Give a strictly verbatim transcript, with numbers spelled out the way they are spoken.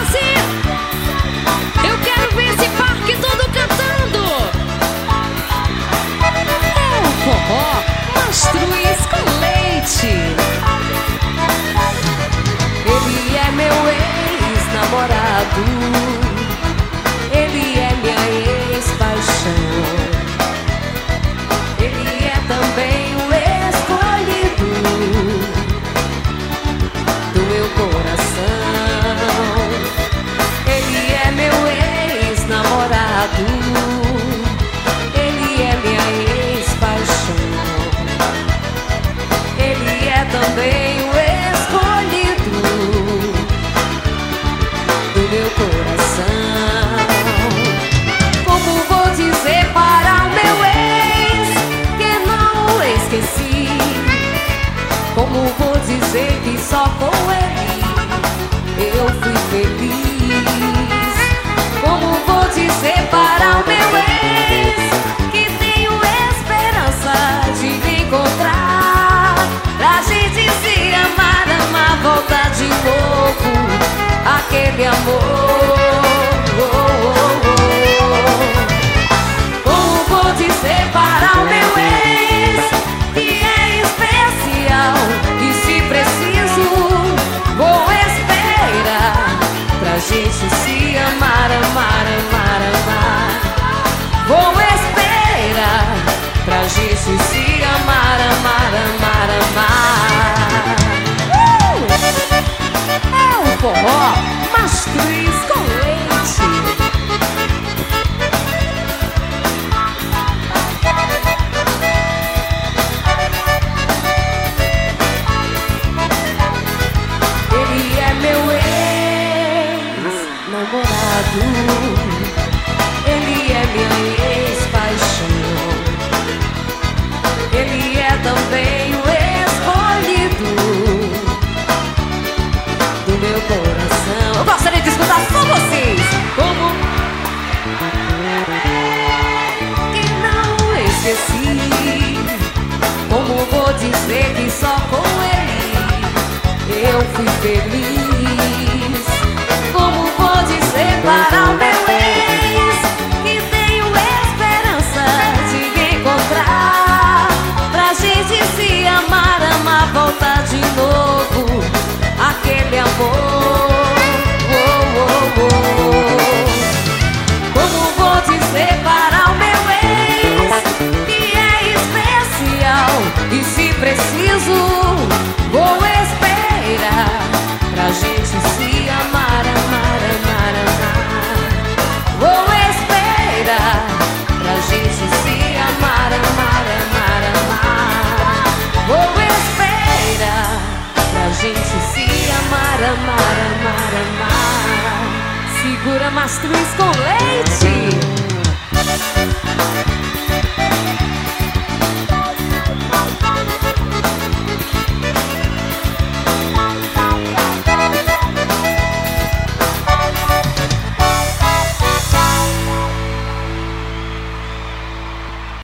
assim. Eu quero ver esse parque todo cantando. É o forró Mastruz com leite. Ele é meu ex-namorado. Ele é minha ex-paixão. Ele é também o escolhido do meu coração. Ele é meu ex-namorado. Ele é minha ex-paixão. Ele é também o escolhido do meu coração. Como vou dizer para o meu ex que não o esqueci? Como vou dizer que só com ele eu fui feliz? Como vou dizer para o meu ex que tenho esperança de me encontrar, pra gente se amar, amar, voltar de novo aquele amor? Como vou dizer para o meu ex que é especial e se preciso vou esperar pra gente se amar, amar, amar, amar? Vou esperar pra gente se amar, amar, amar, amar. Uh! É o forró Mastruz com leite. Ele é meu ex-namorado. Ele é minha ex-paixão. Ele é também o escolhido do meu coração. Eu gostaria de escutar só vocês. Como que não esqueci? Como vou dizer que só com ele eu fui feliz? Como vou dizer para o meu ex que tenho esperança de me encontrar, pra gente se amar, amar, voltar de novo aquele amor? Oh, oh, oh. Como vou dizer para o meu ex que é especial e se preciso vou esperar pra gente se amar, amar, amar, amar? Vou esperar pra gente se amar, amar, amar, amar? Vou esperar pra gente se amar, amar, amar, amar? Segura Mastruz com leite.